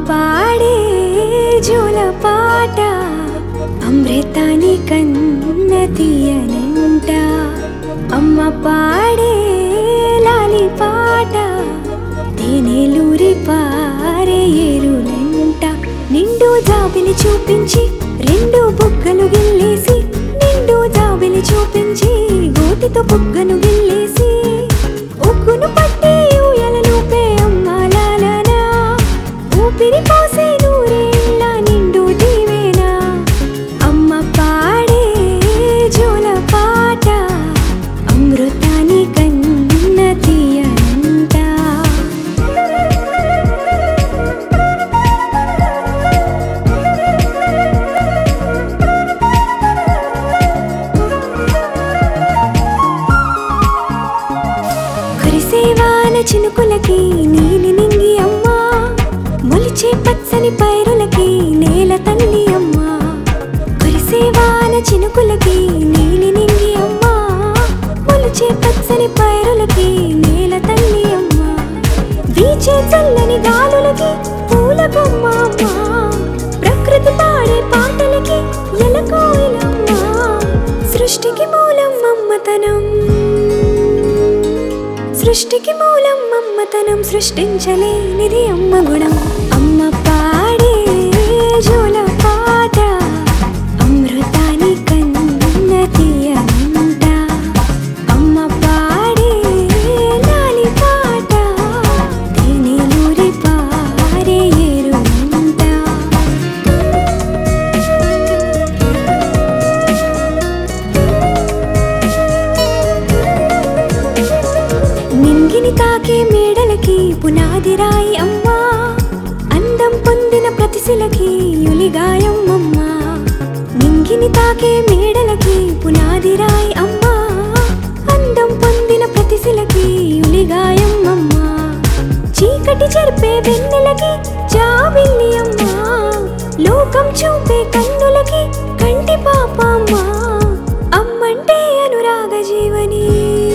పాడే జోల పాట అమృతాని కన్న తీయనంట. అమ్మ పాడే లాలి పాట తేనెలూరి పారే ఏరులంట. నిండు జాబిలి చూపించి రెండు బుగ్గలు గిల్లేసి, నిండు జాబిలి చూపించి గోటితో బుగ్గను గిల్లేసి, ఉగ్గును పట్టి ఊయలలోపే అమ్మాలాలనా, ఊపిరి పోసే నూరేళ్ళ నిండు దీవేనా. అమ్మ పాడే జోల పాట అమృతాని కన్న తీయనంట. కురిసేవాన చినుకులకి నీలి నింగి అమ్మ, మొలిచే పచ్చని పైరులకి నేల తల్లి అమ్మ. కురిసేవాన చినుకులకి నీలి నింగి అమ్మ, మొలిచే పచ్చని పైరులకి నేల తల్లి అమ్మ. వీచే చల్లని గాలులకి పూల బొమ్మ అమ్మ, ప్రకృతి పాడే పాటలకి ఎలకోయిలమ్మ. సృష్టికి మూలం అమ్మతనం, సృష్టికి మూలం అమ్మతనం, సృష్టించలేనిది అమ్మ గుణం. అమ్మ పాడే జోల పాట అమృతాని కన్న తీయనంట. అమ్మ పాడే లాలి పాట తేనెలూరి పారే ఏరులంట. నింగిని తాకే మేడలకి పునాది రాయి అమ్మ, అందం పొందిన ప్రతిశిలకి యులిగాయం అమ్మ. నింగిని తాకే మేడలకి పునాది రాయి అమ్మ, అందం పొందిన ప్రతిశిలకి యులిగాయం అమ్మ. చీకటి చెరిపే వెన్నెలకి జాబిల్లి అమ్మ, లోకం చూపే కన్నులకి కంటి పాప అమ్మ. అమ్మంటే అనురాగ జీవని,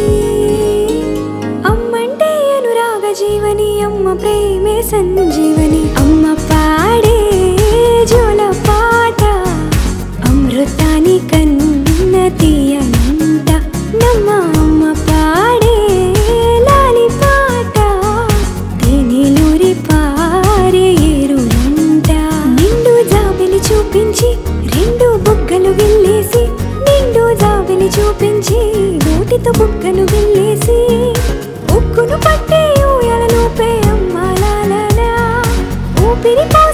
అమ్మంటే అనురాగ జీవని, అమ్మ ప్రేమే సంజీవని. అమ్మ పాడే జోల పాట అమృతాని కన్న తీయనంట. నమ్మ అమ్మ పాడే లాలి పాట తేనెలూరి పారే ఏరులంట. నిండు జాబిలి చూపించి రెండు బుగ్గలు గిల్లేసి, నిండు జాబిలి చూపించి గోటితో బుగ్గను గిల్లేసి, ఉక్కును పట్టి ఊయలలోపే అమ్మాలాలనా, ఊపిరి